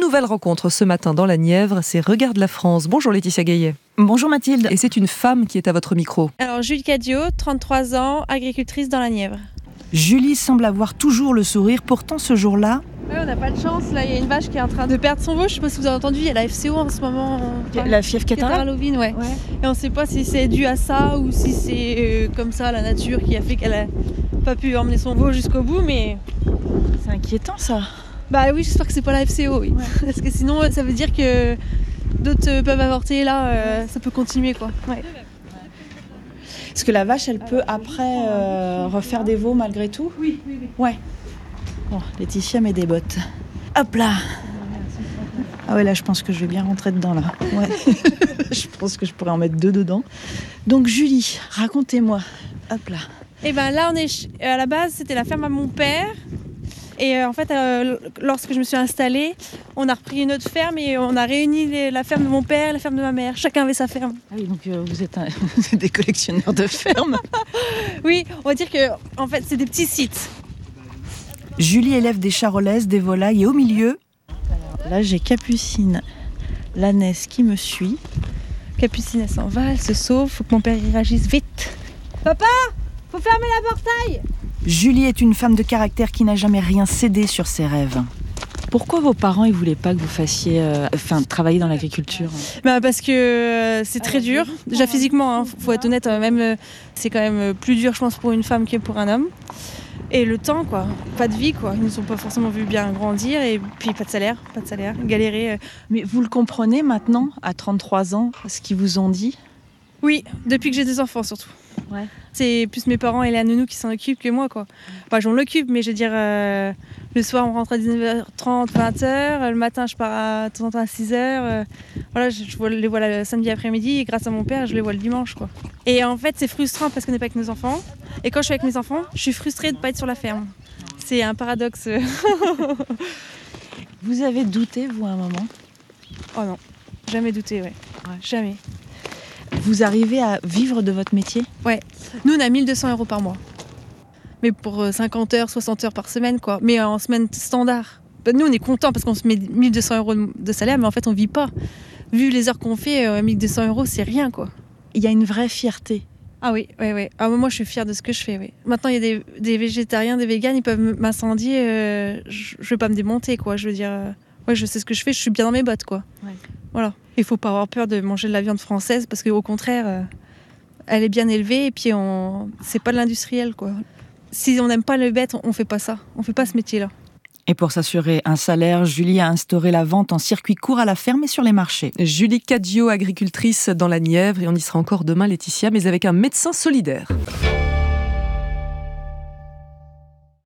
nouvelle rencontre ce matin dans la Nièvre, c'est Regarde la France. Bonjour Laetitia Gaillet. Bonjour Mathilde. Et c'est une femme qui est à votre micro. Alors Julie Cadio, 33 ans, agricultrice dans la Nièvre. Julie semble avoir toujours le sourire, pourtant ce jour-là... Ouais, on n'a pas de chance, là il y a une vache qui est en train de perdre son veau, je sais pas si vous avez entendu, il y a la FCO en ce moment. La fièvre catarrhale. Halloween, ouais. Et on sait pas si c'est dû à ça ou si c'est comme ça la nature qui a fait qu'elle a pas pu emmener son veau jusqu'au bout, mais... C'est inquiétant ça. Bah oui, j'espère que c'est pas la FCO, oui. Ouais. Parce que sinon ça veut dire que d'autres peuvent avorter, là ça peut continuer quoi. Ouais. Est-ce que la vache, elle peut après refaire des veaux malgré tout ? Oui. Ouais. Bon, Laetitia met des bottes. Hop là. Ah ouais, là, je pense que je vais bien rentrer dedans, là. Ouais. Je pense que je pourrais en mettre 2 dedans. Donc, Julie, racontez-moi. Hop là. Et ben là, on est à la base, c'était la ferme à mon père. Et en fait, lorsque je me suis installée, on a repris une autre ferme et on a réuni la ferme de mon père et la ferme de ma mère. Chacun avait sa ferme. Ah oui, donc vous êtes des collectionneurs de fermes. Oui, on va dire que en fait, c'est des petits sites. Julie élève des charolaises, des volailles et au milieu... Alors, là, j'ai Capucine, l'ânesse qui me suit. Capucine, elle s'en va, elle se sauve. Faut que mon père y réagisse vite. Papa, faut fermer la portail. Julie est une femme de caractère qui n'a jamais rien cédé sur ses rêves. Pourquoi vos parents ne voulaient pas que vous fassiez travailler dans l'agriculture ? Parce que c'est très dur. Déjà physiquement, faut être honnête, même c'est quand même plus dur, je pense, pour une femme que pour un homme. Et le temps, quoi. Pas de vie, quoi. Ils ne nous ont pas forcément vu bien grandir et puis pas de salaire, galérer. Mais vous le comprenez maintenant, à 33 ans, ce qu'ils vous ont dit ? Oui, depuis que j'ai des enfants surtout. Ouais. C'est plus mes parents et la nounou qui s'en occupent que moi, quoi. Enfin, j'en l'occupe, mais je veux dire, le soir on rentre à 19h30, 20h, le matin je pars de temps en temps à 6h. Voilà, je les vois le samedi après-midi et grâce à mon père, je les vois le dimanche, quoi. Et en fait, c'est frustrant parce qu'on n'est pas avec nos enfants. Et quand je suis avec mes enfants, je suis frustrée de ne pas être sur la ferme. C'est un paradoxe. Vous avez douté, vous, à un moment ? Oh non, jamais douté, ouais. Jamais. Vous arrivez à vivre de votre métier ? Ouais. Nous, on a 1 200 € par mois. Mais pour 50 heures, 60 heures par semaine, quoi. Mais en semaine standard. Nous, on est contents parce qu'on se met 1 200 € de salaire, mais en fait, on vit pas. Vu les heures qu'on fait, 1 200 €, c'est rien, quoi. Il y a une vraie fierté. Ah oui. Ah, moi, je suis fière de ce que je fais, oui. Maintenant, il y a des végétariens, des véganes, ils peuvent m'incendier. Je vais pas me démonter, quoi. Je veux dire, je sais ce que je fais, je suis bien dans mes bottes, quoi. Ouais. Voilà. Il faut pas avoir peur de manger de la viande française parce qu'au contraire, elle est bien élevée et puis c'est pas de l'industriel, quoi. Si on n'aime pas le bête, on fait pas ça. On fait pas ce métier-là. Et pour s'assurer un salaire, Julie a instauré la vente en circuit court à la ferme et sur les marchés. Julie Cadio, agricultrice dans la Nièvre, et on y sera encore demain Laetitia, mais avec un médecin solidaire.